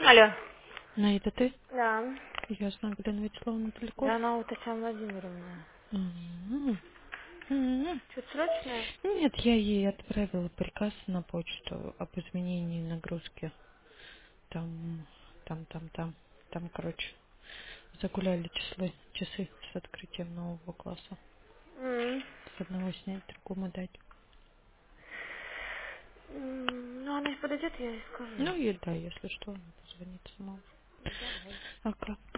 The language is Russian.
Алло. На это ты? Да. Ясно, блин, ведь словно далеко. Да, она у Татьяны Владимировны. М. М. Что-то срочное? Нет, я ей отправила приказ на почту об изменении нагрузки. Там, там, короче, загуляли часы с открытием нового класса. М. С одного снять, другому дать. Ну, она же подойдет, я ей скажу. Ну и да, если что, она позвонит сама. Давай. Ага.